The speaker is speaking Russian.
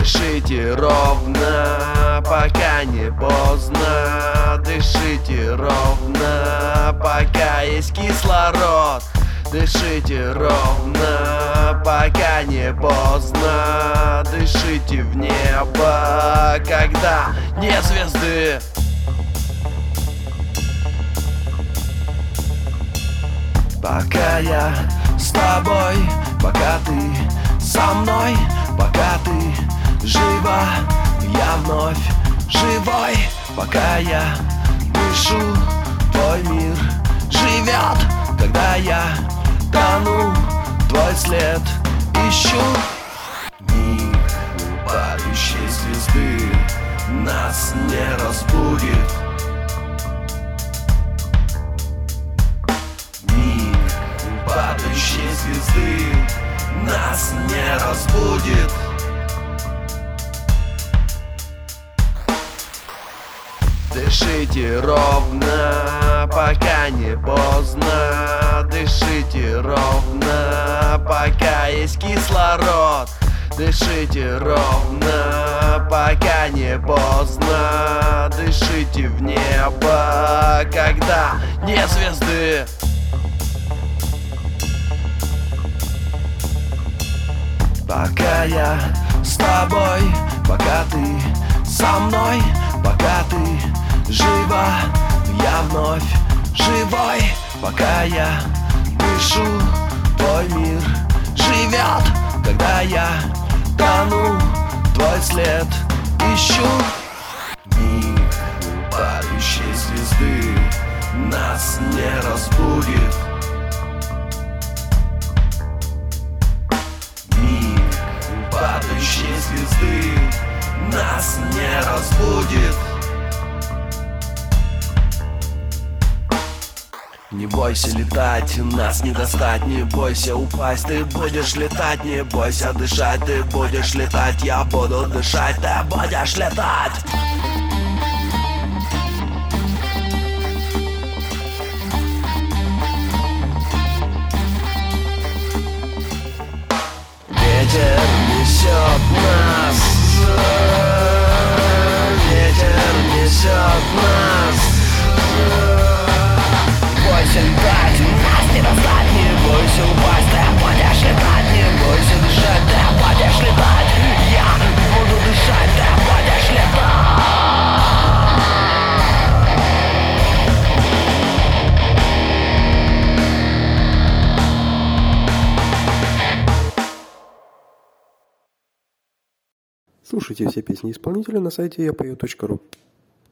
Дышите ровно, пока не поздно. Дышите ровно, пока есть кислород. Дышите ровно, пока не поздно. Дышите в небо, когда нет звезды. Пока я с тобой, пока ты со мной, пока ты жива, я вновь живой. Пока я дышу, твой мир живет. Когда я тону, твой след ищу. Миг падающей звезды нас не разбудит. Миг падающей звезды нас не разбудит. Дышите ровно, пока не поздно. Дышите ровно, пока есть кислород. Дышите ровно, пока не поздно. Дышите в небо, когда нет звезды. Пока я с тобой, пока ты со мной, пока ты жива, я вновь живой. Пока я дышу, твой мир живет. Когда я тону, твой след ищу. Миг падающей звезды нас не разбудит. Миг падающей звезды нас не разбудит. Не бойся летать, нас не достать. Не бойся упасть, ты будешь летать. Не бойся дышать, ты будешь летать. Я буду дышать, ты будешь летать. Ветер несет нас, ветер несет нас. Не бойся летать, нас не достать. Не бойся упасть, ты будешь летать. Не бойся дышать, ты будешь летать. Я буду дышать, ты будешь летать. Слушайте все песни исполнителя на сайте yapою.ru.